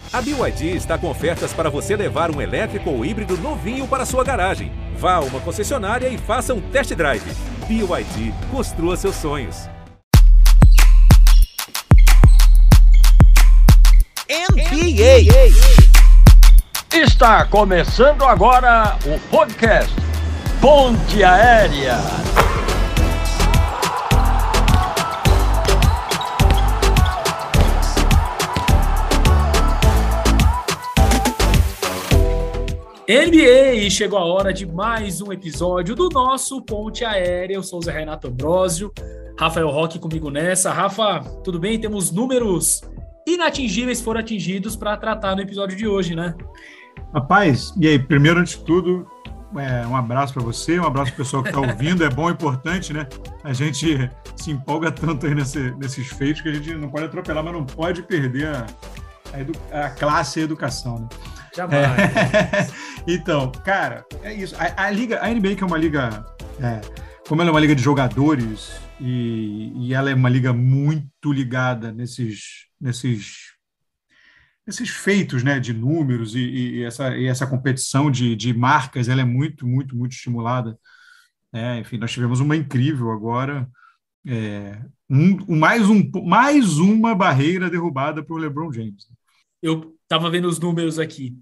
A BYD está com ofertas para você levar um elétrico ou híbrido novinho para sua garagem. Vá a uma concessionária e faça um test drive. BYD, construa seus sonhos. NBA. Está começando agora o podcast Ponte Aérea. NBA, e chegou a hora de mais um episódio do nosso Ponte Aérea. Eu sou o Zé Renato Ambrosio, Rafael Roque comigo nessa. Rafa, tudo bem? Temos números inatingíveis foram atingidos para tratar no episódio de hoje, né? Rapaz, e aí, primeiro, antes de tudo, um abraço para você, um abraço para o pessoal que está ouvindo, é bom, importante, né? A gente se empolga tanto aí nesses feitos que a gente não pode atropelar, mas não pode perder a classe e a educação, né? Jamais. Então, cara, é isso. A NBA, que é uma liga, como ela é uma liga de jogadores e ela é uma liga muito ligada nesses feitos, né, de números e essa competição de marcas, ela é muito, muito, muito estimulada. Enfim, nós tivemos uma incrível agora, mais uma barreira derrubada por LeBron James. Eu estava vendo os números aqui.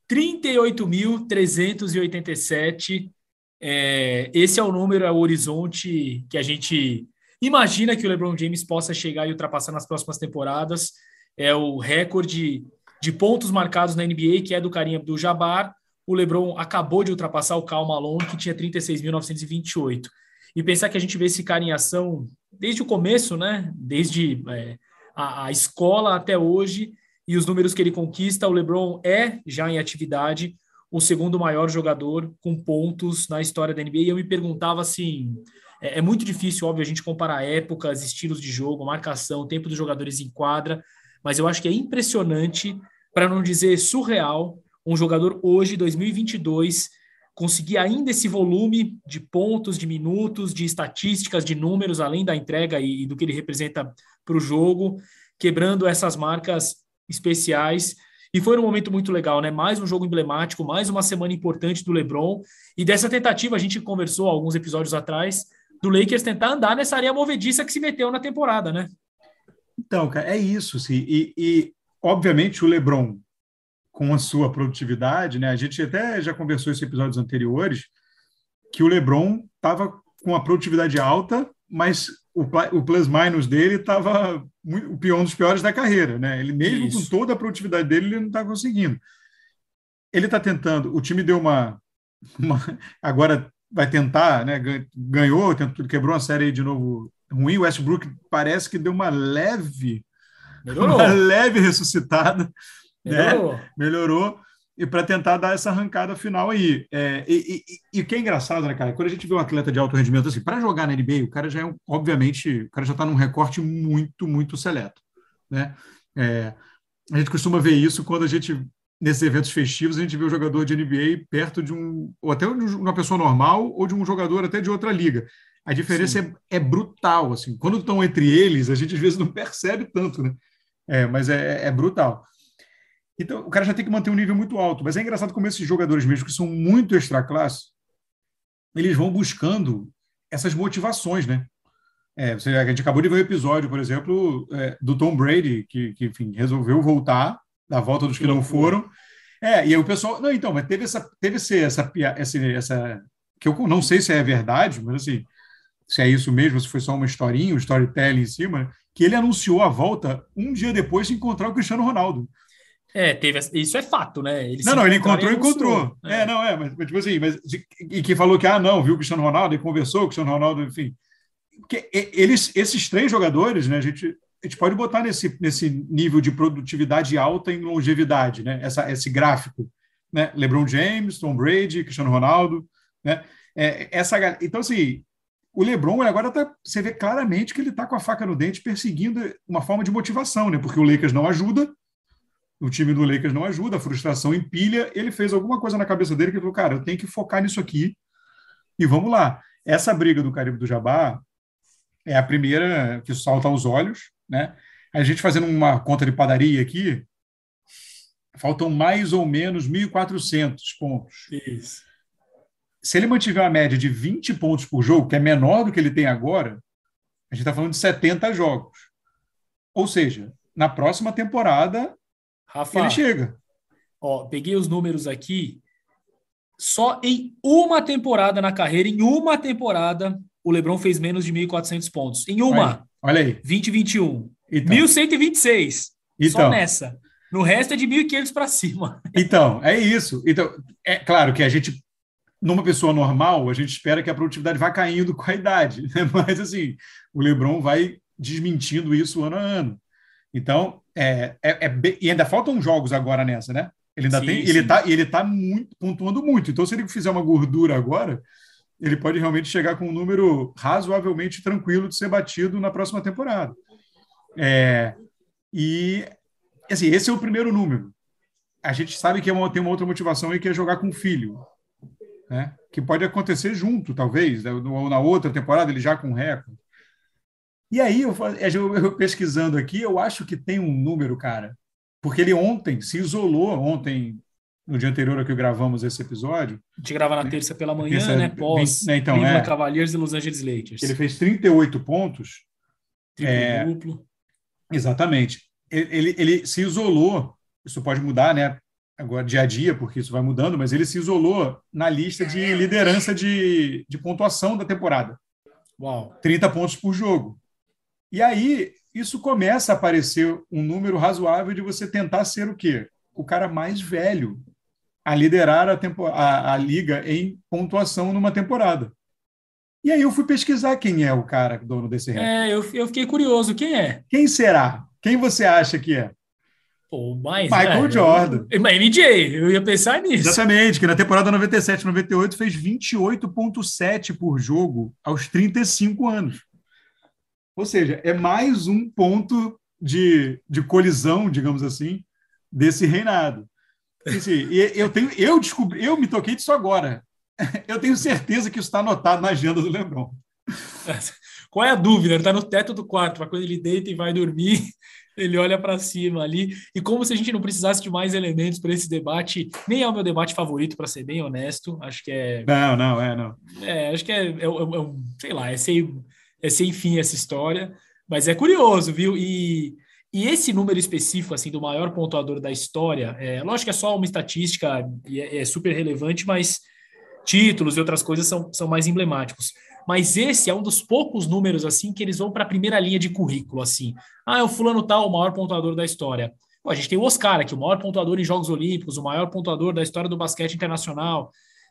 38.387. Esse é o número, é o horizonte que a gente imagina que o LeBron James possa chegar e ultrapassar nas próximas temporadas. É o recorde de pontos marcados na NBA, que é do Kareem Abdul-Jabbar. O LeBron acabou de ultrapassar o Karl Malone, que tinha 36.928. E pensar que a gente vê esse cara em ação desde o começo, né? Desde a escola até hoje, e os números que ele conquista, o LeBron é, já em atividade, o segundo maior jogador com pontos na história da NBA. E eu me perguntava assim, é muito difícil, óbvio, a gente comparar épocas, estilos de jogo, marcação, tempo dos jogadores em quadra, mas eu acho que é impressionante, para não dizer surreal, um jogador hoje, 2022, conseguir ainda esse volume de pontos, de minutos, de estatísticas, de números, além da entrega e do que ele representa para o jogo, quebrando essas marcas especiais. E foi um momento muito legal, né? Mais um jogo emblemático, mais uma semana importante do LeBron, e dessa tentativa, a gente conversou alguns episódios atrás, do Lakers tentar andar nessa areia movediça que se meteu na temporada, né? Então, cara, é isso, sim. E obviamente, o LeBron, com a sua produtividade, né? A gente até já conversou em episódios anteriores, que o LeBron estava com a produtividade alta, mas o plus-minus dele estava o pior, um dos piores da carreira, né? Ele mesmo com toda a produtividade dele, ele não está conseguindo. Ele está tentando, o time deu agora vai tentar, né? Ganhou, quebrou uma série de novo ruim. O Westbrook parece que deu uma leve ressuscitada, melhorou, e para tentar dar essa arrancada final aí. E o que é engraçado, né, cara? Quando a gente vê um atleta de alto rendimento, assim, para jogar na NBA, o cara já obviamente, o cara já está num recorte muito, muito seleto, né? A gente costuma ver isso quando a gente, nesses eventos festivos, a gente vê o jogador de NBA perto de ou até de uma pessoa normal, ou de um jogador até de outra liga. A diferença é brutal, assim. Quando estão entre eles, a gente às vezes não percebe tanto, né? Mas é brutal. Então, o cara já tem que manter um nível muito alto. Mas é engraçado como esses jogadores mesmo, que são muito extra-classe, eles vão buscando essas motivações, né? A gente acabou de ver um episódio, por exemplo, do Tom Brady, que enfim, resolveu voltar, da volta dos que não foram. E aí o pessoal... Não, então, mas teve essa que eu não sei se é verdade, mas assim, se é isso mesmo, se foi só uma historinha, um storytelling em cima, que ele anunciou a volta um dia depois de encontrar o Cristiano Ronaldo. Isso é fato, né? Ele encontrou. Mas tipo assim, e que falou que, viu o Cristiano Ronaldo e conversou com o Cristiano Ronaldo, enfim. Porque esses três jogadores, né, a gente pode botar nesse nível de produtividade alta em longevidade, né? Esse gráfico, né? LeBron James, Tom Brady, Cristiano Ronaldo, né? Então, assim, o LeBron agora você vê claramente que ele está com a faca no dente perseguindo uma forma de motivação, né? Porque o Lakers não ajuda, o time do Lakers não ajuda, a frustração empilha, ele fez alguma coisa na cabeça dele que ele falou, cara, eu tenho que focar nisso aqui e vamos lá. Essa briga do Kareem Abdul-Jabbar é a primeira que salta aos olhos, né? A gente fazendo uma conta de padaria aqui, faltam mais ou menos 1.400 pontos. Isso. Se ele mantiver uma média de 20 pontos por jogo, que é menor do que ele tem agora, a gente está falando de 70 jogos. Ou seja, na próxima temporada, Rafa, ele chega. Ó, peguei os números aqui. Só em uma temporada na carreira, o LeBron fez menos de 1.400 pontos. Em uma. Olha aí. 2021. Então, 1.126. Então, só nessa. No resto é de 1.500 para cima. Então, é isso. Então, é claro que a gente, numa pessoa normal, a gente espera que a produtividade vá caindo com a idade, né? Mas, assim, o LeBron vai desmentindo isso ano a ano. Então, e ainda faltam jogos agora nessa, né? Ele ainda tem, ele tá muito, pontuando muito. Então, se ele fizer uma gordura agora, ele pode realmente chegar com um número razoavelmente tranquilo de ser batido na próxima temporada. E, assim, esse é o primeiro número. A gente sabe que tem uma outra motivação aí, que é jogar com o filho, né? Que pode acontecer junto, talvez, ou na outra temporada, ele já com recorde. E aí, eu pesquisando aqui, eu acho que tem um número, cara, porque ele ontem se isolou, no dia anterior a que gravamos esse episódio. A gente grava na terça pela manhã, né? Pós Cleveland Cavaliers e Los Angeles Lakers. Ele fez 38 pontos. Triplo-duplo. Exatamente. Ele se isolou, isso pode mudar, né? Agora, dia a dia, porque isso vai mudando, mas ele se isolou na lista de liderança de pontuação da temporada. Uau. 30 pontos por jogo. E aí, isso começa a aparecer um número razoável de você tentar ser o quê? O cara mais velho a liderar a liga em pontuação numa temporada. E aí eu fui pesquisar quem é o cara dono desse recorde. Eu fiquei curioso. Quem é? Quem será? Quem você acha que é? Pô, Michael Jordan. MJ, eu ia pensar nisso. Exatamente, que na temporada 97, 98 fez 28,7 por jogo aos 35 anos. Ou seja, é mais um ponto de colisão, digamos assim, desse reinado. Assim, eu me toquei disso agora. Eu tenho certeza que isso está anotado na agenda do LeBron. Qual é a dúvida? Ele está no teto do quarto, para quando ele deita e vai dormir, ele olha para cima ali. E como se a gente não precisasse de mais elementos para esse debate, nem é o meu debate favorito, para ser bem honesto. Acho que é. Não. Acho que sei lá, é sem fim essa história, mas é curioso, viu? E esse número específico, assim, do maior pontuador da história, lógico que é só uma estatística e é super relevante, mas títulos e outras coisas são mais emblemáticos. Mas esse é um dos poucos números, assim, que eles vão para a primeira linha de currículo, assim. É o fulano tal, o maior pontuador da história. Pô, a gente tem o Oscar aqui, o maior pontuador em Jogos Olímpicos, o maior pontuador da história do basquete internacional,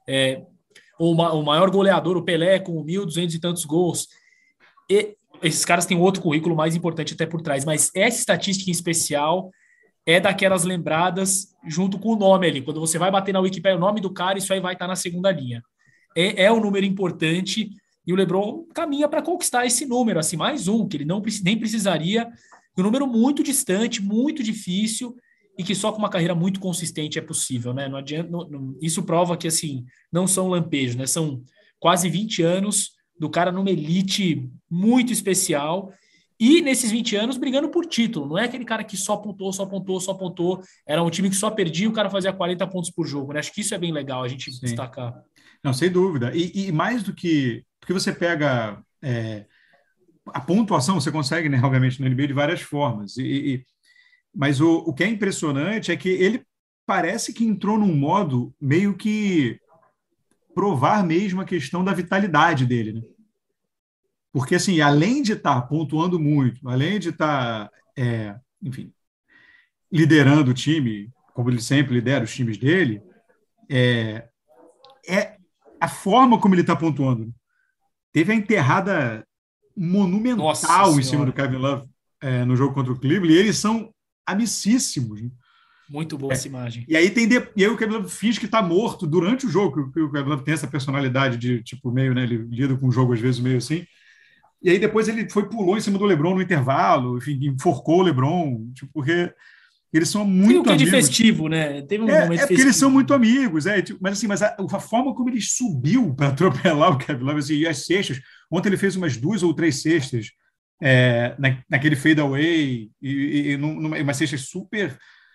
o maior goleador, o Pelé, com 1.200 e tantos gols. E esses caras têm outro currículo mais importante até por trás, mas essa estatística em especial é daquelas lembradas junto com o nome ali. Quando você vai bater na Wikipedia o nome do cara, isso aí vai estar na segunda linha. É um número importante e o LeBron caminha para conquistar esse número, assim, mais um, que ele nem precisaria, um número muito distante, muito difícil e que só com uma carreira muito consistente é possível, né? Não adianta, isso prova que, assim, não são lampejos, né? São quase 20 anos do cara numa elite muito especial e nesses 20 anos brigando por título. Não é aquele cara que só pontuou. Era um time que só perdia e o cara fazia 40 pontos por jogo, né? Acho que isso é bem legal a gente destacar. Não, sem dúvida. E mais do que... Porque você pega a pontuação, você consegue, né, obviamente, no NBA de várias formas. Mas o que é impressionante é que ele parece que entrou num modo meio que provar mesmo a questão da vitalidade dele, né? Porque, assim, além de estar pontuando muito, além de estar, enfim, liderando o time, como ele sempre lidera os times dele, é a forma como ele está pontuando. Teve a enterrada monumental em cima do Kevin Love no jogo contra o Cleveland, e eles são amicíssimos, né? Muito boa essa imagem. E aí o Kevin Love finge que está morto durante o jogo, que o Kevin Love tem essa personalidade de, tipo, meio, né, ele lida com o jogo às vezes meio assim. E aí depois ele pulou em cima do LeBron no intervalo, enfim, enforcou o LeBron, tipo, porque eles são muito amigos. De festivo, né? Teve um momento festivo. Porque eles são muito amigos, mas a forma como ele subiu para atropelar o Kevin Love, assim, e as cestas, ontem ele fez umas 2 ou 3 cestas naquele fadeaway, e umas cestas super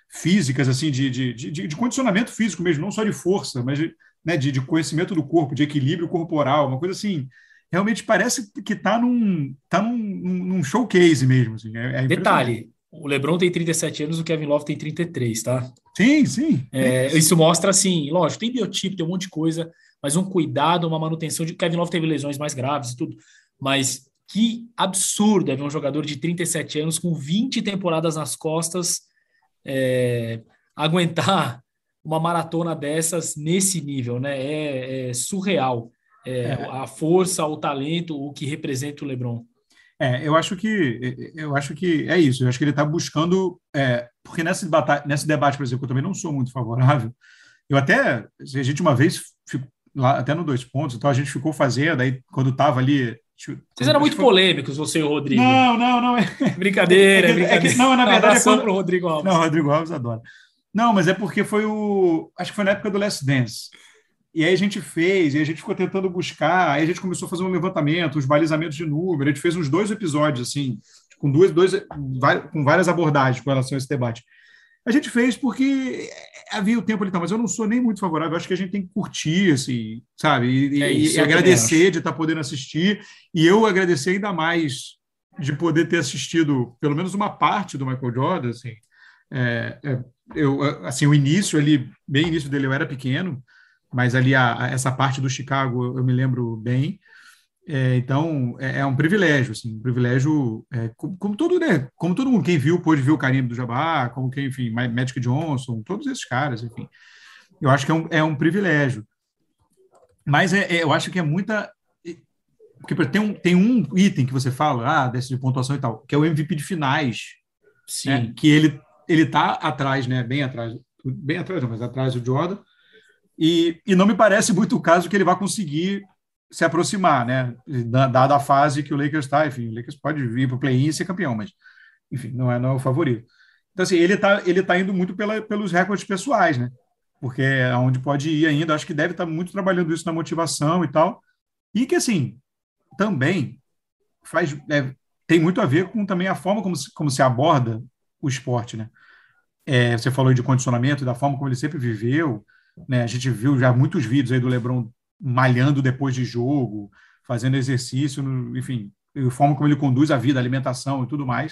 físicas, assim, de condicionamento físico mesmo, não só de força, mas de conhecimento do corpo, de equilíbrio corporal, uma coisa assim, realmente parece que está num showcase mesmo. Assim, Detalhe, o LeBron tem 37 anos, o Kevin Love tem 33, tá? Sim. Isso mostra, assim, lógico, tem biotipo, tem um monte de coisa, mas um cuidado, uma manutenção de... Kevin Love teve lesões mais graves e tudo, mas que absurdo é ver um jogador de 37 anos com 20 temporadas nas costas aguentar uma maratona dessas nesse nível, né? É surreal. A força, o talento, o que representa o LeBron. Eu acho que é isso. Eu acho que ele está buscando... porque nesse debate, por exemplo, eu também não sou muito favorável. A gente uma vez, lá, até no 2 pontos, então a gente ficou fazendo, aí quando estava ali... Vocês eram muito polêmicos, você e o Rodrigo. Não. Brincadeira. Não, na verdade... pro Rodrigo Alves. Não, o Rodrigo Alves adora. Não, mas é porque acho que foi na época do Last Dance. E aí a gente fez, e a gente ficou tentando buscar, aí a gente começou a fazer um levantamento, uns balizamentos de número, a gente fez uns 2 episódios, assim, com várias abordagens com relação a esse debate. A gente fez porque havia o tempo ali, mas eu não sou nem muito favorável, eu acho que a gente tem que curtir, assim, sabe, e agradecer de estar podendo assistir, e eu agradecer ainda mais de poder ter assistido pelo menos uma parte do Michael Jordan, assim, assim, o início ali, bem início dele, eu era pequeno, mas ali essa parte do Chicago eu me lembro bem. Então é um privilégio, assim, um privilégio, como todo mundo, quem viu pôde ver o Kareem Abdul-Jabbar, como quem, enfim, Magic Johnson, todos esses caras, enfim, eu acho que é um privilégio, mas eu acho que é muita, porque tem um item que você fala, desse de pontuação e tal, que é o MVP de finais. Sim. Né, que ele tá atrás, né, bem atrás não, mas atrás do Jordan. E não me parece muito o caso que ele vai conseguir se aproximar, né? Dada a fase que o Lakers está, enfim, o Lakers pode vir para o play-in e ser campeão, mas, enfim, não é o favorito. Então, assim, ele tá indo muito pelos recordes pessoais, né? Porque é onde pode ir ainda. Acho que deve estar muito trabalhando isso na motivação e tal. E que, assim, também tem muito a ver com também a forma como se aborda o esporte, né? Você falou de condicionamento, da forma como ele sempre viveu, né? A gente viu já muitos vídeos aí do LeBron malhando depois de jogo, fazendo exercício, enfim, a forma como ele conduz a vida, a alimentação e tudo mais,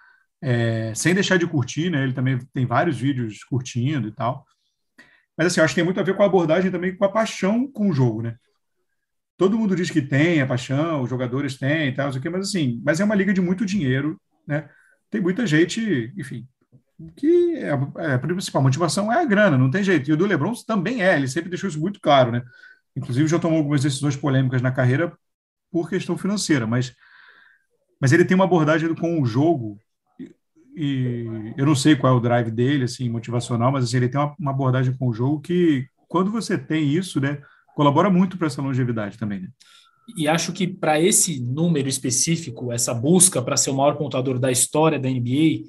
sem deixar de curtir, né? Ele também tem vários vídeos curtindo e tal. Mas, assim, eu acho que tem muito a ver com a abordagem também, com a paixão com o jogo, né? Todo mundo diz que tem a paixão, os jogadores têm e tal, mas, assim, mas é uma liga de muito dinheiro, né? Tem muita gente, enfim, que a principal motivação é a grana, não tem jeito. E o do LeBron também ele sempre deixou isso muito claro, né? Inclusive já tomou algumas decisões polêmicas na carreira por questão financeira, mas ele tem uma abordagem com o jogo, e eu não sei qual é o drive dele, assim, motivacional, mas assim, ele tem uma abordagem com o jogo que, quando você tem isso, né, colabora muito para essa longevidade também, né? E acho que para esse número específico, essa busca para ser o maior pontuador da história da NBA,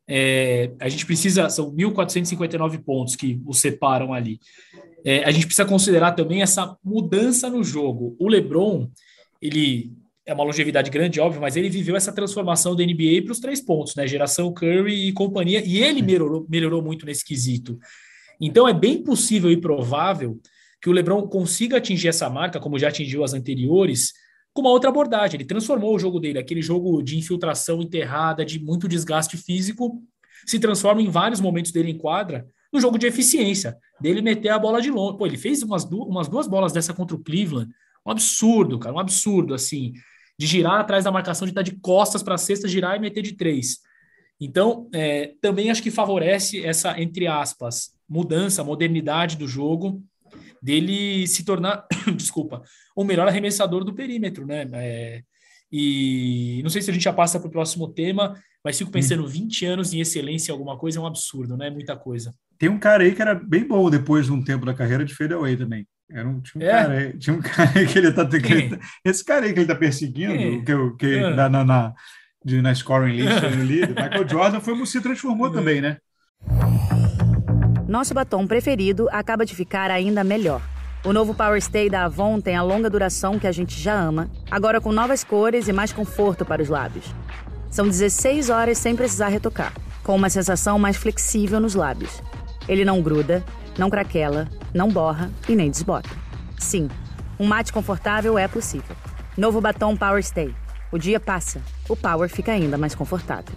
a gente precisa, são 1.459 pontos que o separam ali. A gente precisa considerar também essa mudança no jogo. O LeBron, ele é uma longevidade grande, óbvio, mas ele viveu essa transformação da NBA para os 3 pontos, né? Geração Curry e companhia, e ele melhorou muito nesse quesito. Então é bem possível e provável que o LeBron consiga atingir essa marca, como já atingiu as anteriores, com uma outra abordagem. Ele transformou o jogo dele, aquele jogo de infiltração enterrada, de muito desgaste físico, se transforma em vários momentos dele em quadra, no jogo de eficiência, dele meter a bola de longe. Pô, ele fez umas 2 bolas dessa contra o Cleveland, um absurdo, cara, um absurdo, assim, de girar atrás da marcação, de estar de costas para a cesta, girar e meter de 3. Então, também acho que favorece essa, entre aspas, mudança, modernidade do jogo, dele se tornar, desculpa, o melhor arremessador do perímetro, né? E não sei se a gente já passa para o próximo tema, mas fico pensando, 20 anos em excelência em alguma coisa é um absurdo, né? Muita coisa. Tem um cara aí que era bem bom depois de um tempo da carreira de fadeaway também. Tinha um cara aí que ele tá... Esse cara aí que ele tá perseguindo, na scoring list, no líder, Michael Jordan se transformou também, né? Nosso batom preferido acaba de ficar ainda melhor. O novo Power Stay da Avon tem a longa duração que a gente já ama, agora com novas cores e mais conforto para os lábios. São 16 horas sem precisar retocar. com uma sensação mais flexível nos lábios. Ele não gruda, não craquela, não borra e nem desbota. Sim, um mate confortável é possível. Novo batom Power Stay. O dia passa, o Power fica ainda mais confortável.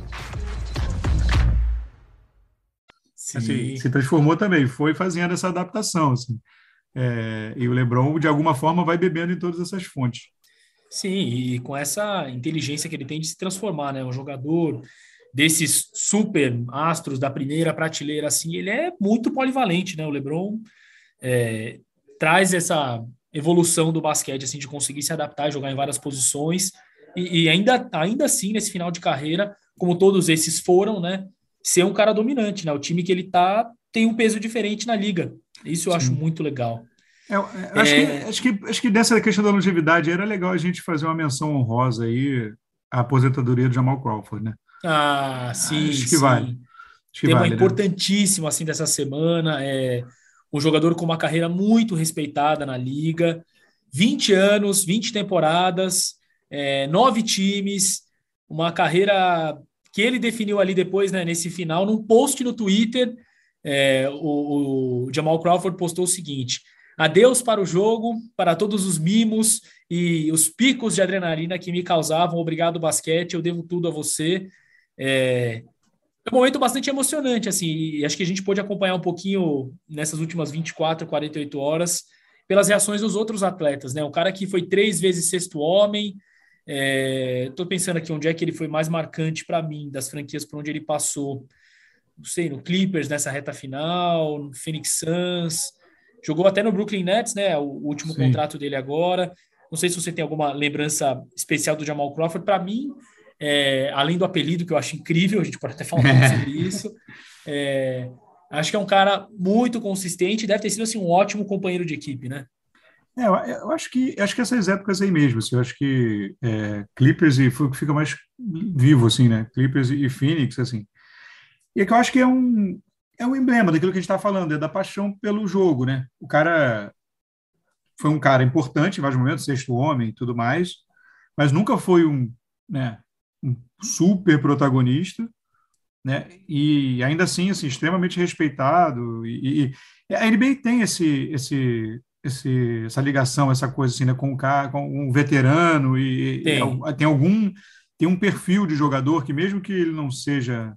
Assim, se transformou também, foi fazendo essa adaptação. Assim. E o LeBron, de alguma forma, vai bebendo em todas essas fontes. Sim, e com essa inteligência que ele tem de se transformar, né? Um jogador desses super astros da primeira prateleira, assim, ele é muito polivalente, né? O LeBron traz essa evolução do basquete, assim, de conseguir se adaptar e jogar em várias posições, e ainda assim, nesse final de carreira, como todos esses foram, né? Ser um cara dominante, né? O time que ele tem um peso diferente na liga. Isso eu acho muito legal. Acho que dessa questão da longevidade era legal a gente fazer uma menção honrosa aí à aposentadoria do Jamal Crawford, né? Sim, acho que vale. Tema importantíssimo assim dessa semana, um jogador com uma carreira muito respeitada na liga, 20 anos, 20 temporadas, 9 times, uma carreira que ele definiu ali depois, né, nesse final, num post no Twitter. O Jamal Crawford postou o seguinte: adeus para o jogo, para todos os mimos e os picos de adrenalina que me causavam. Obrigado, basquete, eu devo tudo a você. É um momento bastante emocionante, assim, e acho que a gente pôde acompanhar um pouquinho nessas últimas 24, 48 horas pelas reações dos outros atletas, né? O cara que foi 3 vezes sexto homem. Estou pensando aqui onde é que ele foi mais marcante para mim, das franquias por onde ele passou. Não sei, no Clippers nessa reta final, no Phoenix Suns, jogou até no Brooklyn Nets, né? O último contrato dele agora. Não sei se você tem alguma lembrança especial do Jamal Crawford. Para mim, além do apelido, que eu acho incrível, a gente pode até falar um pouco sobre isso. Acho que é um cara muito consistente, deve ter sido assim, um ótimo companheiro de equipe, né? Eu acho que essas épocas aí mesmo, assim, eu acho que Clippers foi o que fica mais vivo, assim, né? Clippers e Phoenix, assim. E é que eu acho que é um emblema daquilo que a gente está falando, da paixão pelo jogo, né? O cara foi um cara importante em vários momentos, sexto homem e tudo mais, mas nunca foi um super protagonista, né? E ainda assim, extremamente respeitado. E a NBA tem essa ligação, essa coisa assim, né, com um veterano tem um perfil de jogador que mesmo que ele não seja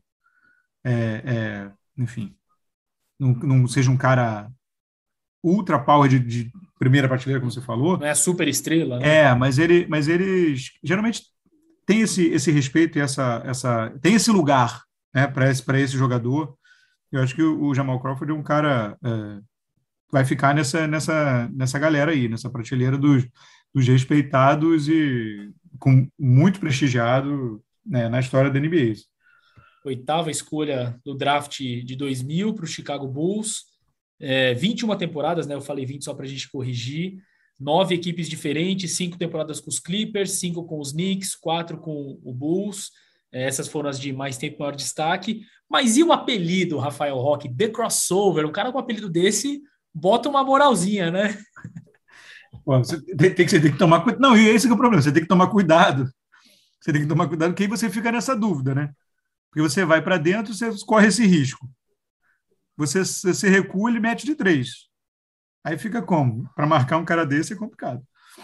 enfim, não seja um cara ultra power de primeira prateleira, como você falou. Não é a super estrela, né? Mas eles geralmente têm esse respeito e tem esse lugar, né, para esse jogador. Eu acho que o Jamal Crawford é um cara vai ficar nessa galera aí, nessa prateleira dos respeitados e muito prestigiado, né, na história da NBA. 8ª escolha do draft de 2000 para o Chicago Bulls. 21 temporadas, né? Eu falei 20 só para a gente corrigir. 9 equipes diferentes, 5 temporadas com os Clippers, 5 com os Knicks, 4 com o Bulls. Essas foram as de mais tempo, maior destaque. Mas e o apelido, Rafael Roque? The Crossover. Um cara com um apelido desse bota uma moralzinha, né? Pô, você tem que tomar cuidado. Não, e esse que é o problema. Você tem que tomar cuidado. Você tem que tomar cuidado, porque aí você fica nessa dúvida, né? Porque você vai para dentro, você corre esse risco. Você se recua e mete de 3. Aí fica como? Para marcar um cara desse é complicado.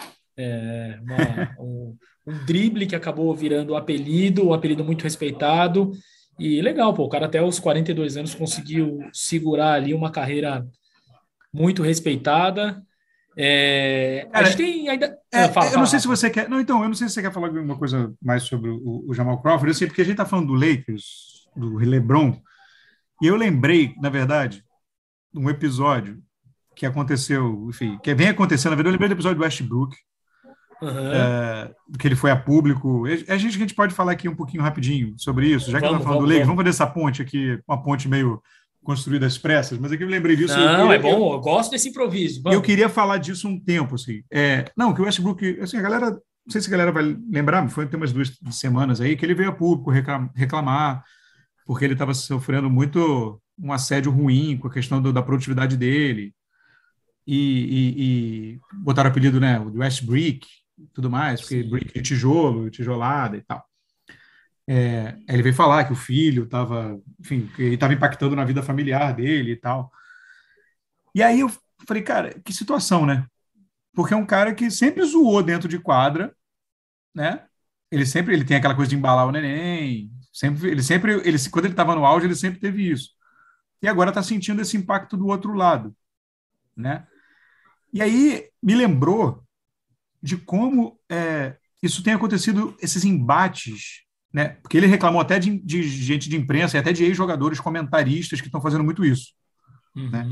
Um drible que acabou virando um apelido muito respeitado. E legal, pô, o cara até os 42 anos conseguiu segurar ali uma carreira muito respeitada. A gente tem ainda... eu não sei se você quer... Não, então, eu não sei se você quer falar alguma coisa mais sobre o Jamal Crawford. Eu sei porque a gente está falando do Lakers, do LeBron, e eu lembrei, na verdade, de um episódio que aconteceu, enfim, que vem acontecendo, na verdade, eu lembrei do episódio do Westbrook, que ele foi a público. A gente pode falar aqui um pouquinho rapidinho sobre isso, já que estamos falando do Lakers, vamos fazer essa ponte aqui, uma ponte meio construída às pressas, mas aqui eu lembrei disso. Não, é bom, eu gosto desse improviso. Eu queria falar disso um tempo, assim. Não, que o Westbrook, assim, a galera, não sei se a galera vai lembrar, tem umas 2 semanas aí, que ele veio a público reclamar, porque ele estava sofrendo muito um assédio ruim com a questão da produtividade dele, e botaram o apelido, né, o West Brick, tudo mais, porque brick de tijolo, tijolada e tal. Ele veio falar que o filho estava, enfim, que ele estava impactando na vida familiar dele e tal. E aí eu falei, cara, que situação, né? Porque é um cara que sempre zoou dentro de quadra, né? Ele tem aquela coisa de embalar o neném, quando ele estava no auge, ele sempre teve isso. E agora está sentindo esse impacto do outro lado, né? E aí me lembrou de como isso tem acontecido, esses embates, né? Porque ele reclamou até de gente de imprensa e até de ex-jogadores comentaristas que estão fazendo muito isso, né?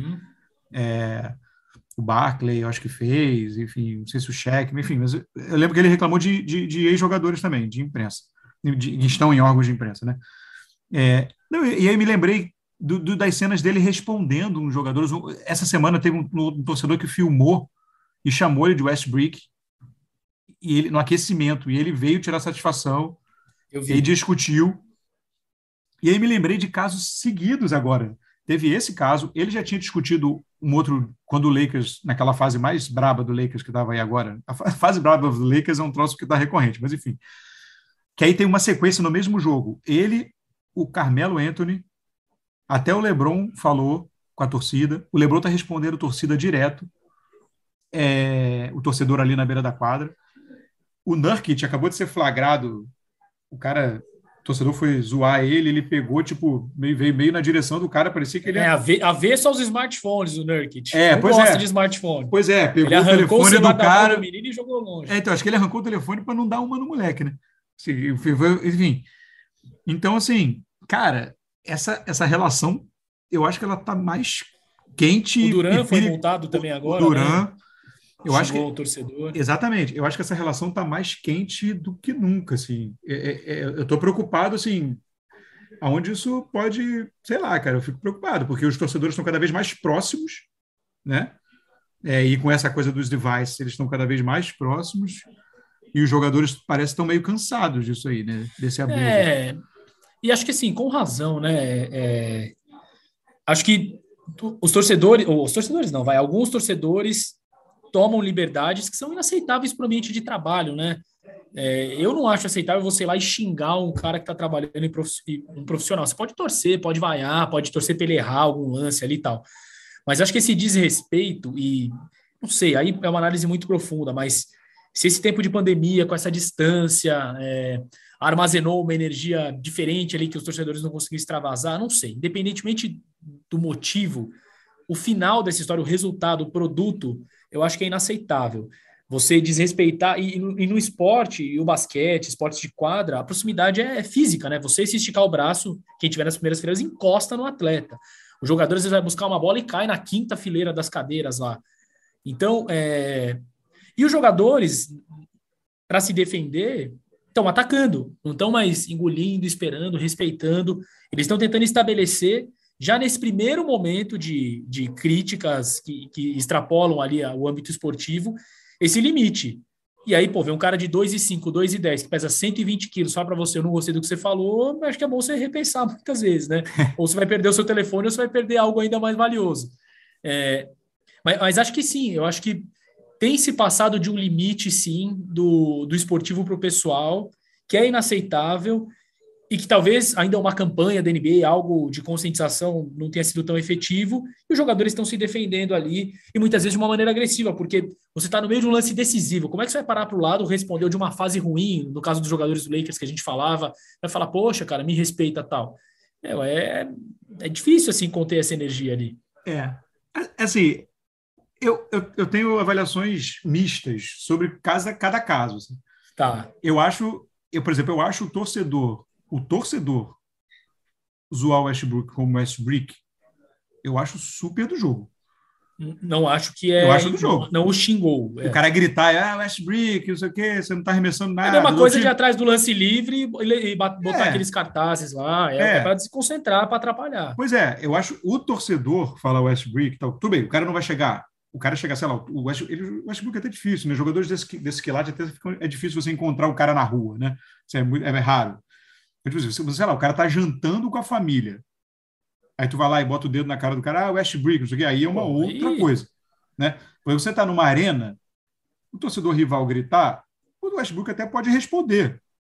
O Barkley, eu acho que fez, enfim, não sei se o Shaq, enfim, mas eu lembro que ele reclamou de ex-jogadores também, de imprensa, que estão em órgãos de imprensa, né? E aí me lembrei das cenas dele respondendo uns jogadores. Essa semana teve um torcedor que filmou e chamou ele de Westbrook e ele, no aquecimento, e ele veio tirar satisfação, e discutiu. E aí me lembrei de casos seguidos agora. Teve esse caso, ele já tinha discutido um outro, quando o Lakers, naquela fase mais braba do Lakers que estava aí agora, a fase braba do Lakers é um troço que está recorrente, mas enfim, que aí tem uma sequência no mesmo jogo. Ele, o Carmelo Anthony, até o LeBron falou com a torcida, o LeBron está respondendo a torcida direto, o torcedor ali na beira da quadra. O Nurkic acabou de ser flagrado, o torcedor foi zoar ele pegou, tipo, veio meio na direção do cara, parecia que ele... avesso aos smartphones, o Nurkic. Não gosta de smartphone. Pois pegou o telefone do cara... do menino e jogou longe. Então, acho que ele arrancou o telefone para não dar uma no moleque, né? Enfim. Então, assim, cara, essa relação, eu acho que ela tá mais quente... O Duran foi multado também agora, o Duran, né? Eu acho que o torcedor. Exatamente. Eu acho que essa relação está mais quente do que nunca, assim. Eu estou preocupado, assim, aonde isso pode, sei lá, cara, eu fico preocupado, porque os torcedores estão cada vez mais próximos, né? E com essa coisa dos devices, eles estão cada vez mais próximos, e os jogadores parecem estão meio cansados disso aí, né? Desse abuso. E acho que, assim, com razão, né? Acho que alguns torcedores tomam liberdades que são inaceitáveis para o ambiente de trabalho, né? Eu não acho aceitável você ir lá e xingar um cara que está trabalhando um profissional. Você pode torcer, pode vaiar, pode torcer para ele errar algum lance ali e tal. Mas acho que esse desrespeito e... Não sei, aí é uma análise muito profunda, mas se esse tempo de pandemia, com essa distância, armazenou uma energia diferente ali que os torcedores não conseguiram extravasar, não sei. Independentemente do motivo, o final dessa história, o resultado, o produto, eu acho que é inaceitável. Você desrespeitar, e no esporte, e o basquete, esportes de quadra, a proximidade é física, né? Você se esticar o braço, quem tiver nas primeiras fileiras, encosta no atleta. O jogador às vezes vai buscar uma bola e cai na quinta fileira das cadeiras lá. Então, e os jogadores, para se defender, estão atacando, não estão mais engolindo, esperando, respeitando. Eles estão tentando estabelecer, já nesse primeiro momento de críticas que extrapolam ali o âmbito esportivo, esse limite. E aí, vê um cara de 2,5, 2,10, que pesa 120 quilos, só para você, eu não gostei do que você falou, acho que é bom você repensar muitas vezes, né? Ou você vai perder o seu telefone, ou você vai perder algo ainda mais valioso. Mas acho que sim, eu acho que tem se passado de um limite, sim, do esportivo para o pessoal, que é inaceitável, e que talvez ainda uma campanha da NBA, algo de conscientização, não tenha sido tão efetivo, e os jogadores estão se defendendo ali, e muitas vezes de uma maneira agressiva, porque você está no meio de um lance decisivo, como é que você vai parar para o lado, respondeu de uma fase ruim, no caso dos jogadores do Lakers que a gente falava, vai falar, poxa, cara, me respeita tal. É difícil, assim, conter essa energia ali. Assim, eu tenho avaliações mistas sobre cada caso. Assim. Tá. Por exemplo, eu acho o torcedor zoar o Westbrook como Westbrook, eu acho super do jogo. Não acho que é... Eu acho do jogo. Não o xingou. O cara gritar, Westbrook, não sei o quê, você não tá arremessando nada. É uma coisa de ir atrás do lance livre e botar aqueles cartazes lá, para se concentrar, para atrapalhar. Pois eu acho o torcedor falar Westbrook, tal, tudo bem, o cara não vai chegar, sei lá, o Westbrook é até difícil, né? Jogadores desse quilate até é difícil você encontrar o cara na rua, né? Isso é raro. Sei lá, o cara tá jantando com a família. Aí tu vai lá e bota o dedo na cara do cara, Westbrook, não sei o quê. Aí é uma outra coisa, né? Quando você tá numa arena, o torcedor rival gritar, o Westbrook até pode responder.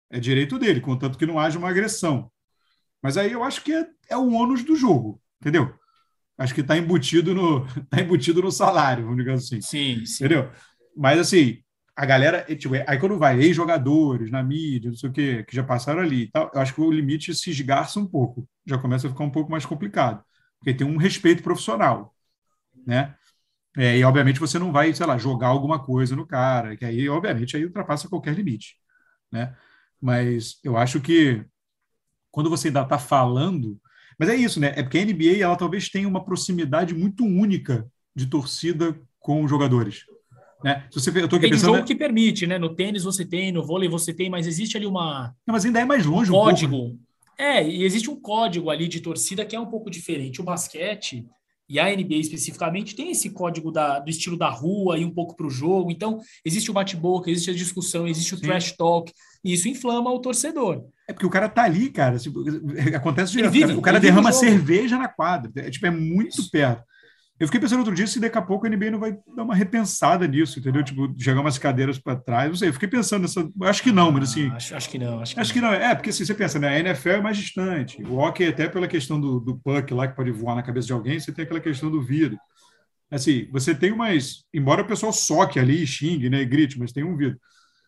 É direito dele, contanto que não haja uma agressão. Mas aí eu acho que é o ônus do jogo, entendeu? Acho que está embutido no salário, vamos dizer assim. Sim. Entendeu? Mas, assim, a galera... Tipo, aí quando vai ex-jogadores na mídia, não sei o quê, que já passaram ali e tal, eu acho que o limite se esgarça um pouco. Já começa a ficar um pouco mais complicado. Porque tem um respeito profissional, né? E, obviamente, você não vai, sei lá, jogar alguma coisa no cara, que aí, obviamente, aí ultrapassa qualquer limite, né? Mas eu acho que quando você ainda está falando... Mas é isso, né? É porque a NBA, ela talvez tenha uma proximidade muito única de torcida com os jogadores. Né? Se você, eu tô aqui tem pensando, jogo que permite, né? No tênis você tem, no vôlei você tem, mas existe ali uma... Não, mas ainda é mais longe código. Um pouco. E existe um código ali de torcida que é um pouco diferente. O basquete e a NBA especificamente tem esse código do estilo da rua e um pouco para o jogo. Então, existe o bate-boca, existe a discussão, existe o trash talk, e isso inflama o torcedor. É porque o cara tá ali, cara. Tipo, acontece direto. O cara vive derrama cerveja na quadra. É muito perto. Eu fiquei pensando outro dia se daqui a pouco a NBA não vai dar uma repensada nisso, entendeu? Tipo, jogar umas cadeiras para trás. Não sei, eu fiquei pensando nessa... Acho que não, mas assim... Acho que não. Acho que não. Porque assim, você pensa, né? A NFL é mais distante. O hockey, até pela questão do puck lá, que pode voar na cabeça de alguém, você tem aquela questão do vidro. Assim, você tem umas... Embora o pessoal soque ali, xingue, né? E grite, mas tem um vidro.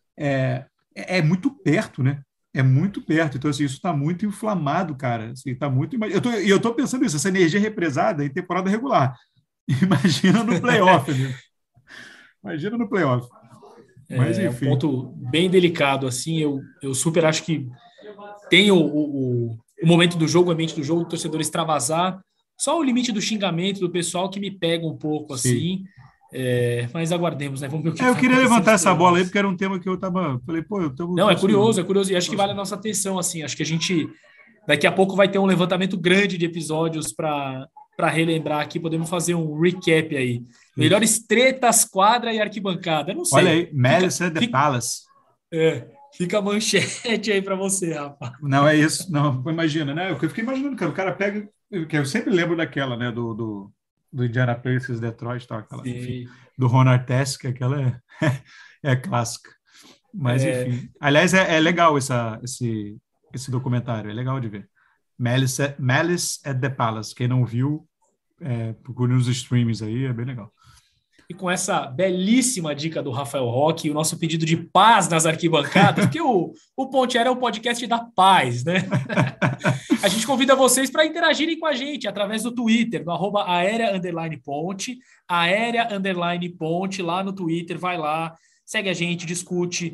É muito perto, né? É muito perto. Então, assim, isso está muito inflamado, cara. Assim, tá muito... Eu tô pensando isso, essa energia represada em temporada regular. Imagina no playoff, né? Imagina no playoff. Mas, enfim. É um ponto bem delicado, assim. Eu super acho que tem o momento do jogo, a mente do jogo, o torcedor extravasar. Só o limite do xingamento do pessoal que me pega um pouco, assim. Mas aguardemos, né? Vamos ver o que eu queria levantar essa bola aí, porque era um tema que eu tava... Falei, pô, eu tô... Não, é curioso. E acho que vale a nossa atenção, assim. Acho que a gente... Daqui a pouco vai ter um levantamento grande de episódios para relembrar aqui, podemos fazer um recap aí. Melhores tretas, quadra e arquibancada. Não sei. Olha aí, Malice at the Palace. Fica a manchete aí para você, rapaz. Não, é isso. Não, imagina, né? Eu fiquei imaginando, cara, o cara pega... Que eu sempre lembro daquela, né? Do Indiana Pacers, Detroit, tal, aquela, enfim, do Ron Artest, que aquela é clássica. Mas, enfim. Aliás, é legal esse documentário, é legal de ver. Malice at the Palace. Quem não viu, procure nos streams aí, é bem legal. E com essa belíssima dica do Rafael Roque, o nosso pedido de paz nas arquibancadas, porque o Ponte Aérea é um podcast da paz, né? A gente convida vocês para interagirem com a gente através do Twitter, no @aérea_ponte, aérea_ponte, lá no Twitter, vai lá, segue a gente, discute,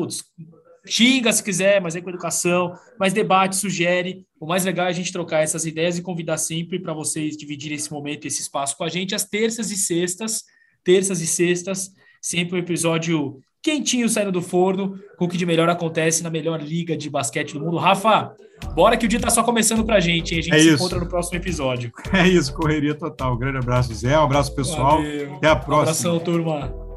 xinga se quiser, mas é com educação, mas debate, sugere. O mais legal é a gente trocar essas ideias e convidar sempre para vocês dividirem esse momento, esse espaço com a gente, às terças e sextas, sempre um episódio quentinho saindo do forno, com o que de melhor acontece na melhor liga de basquete do mundo. Rafa, bora que o dia tá só começando pra gente, hein? A gente se encontra no próximo episódio. É isso, correria total. Um grande abraço, Zé, um abraço pessoal. Valeu. Até a próxima. Um abração, turma.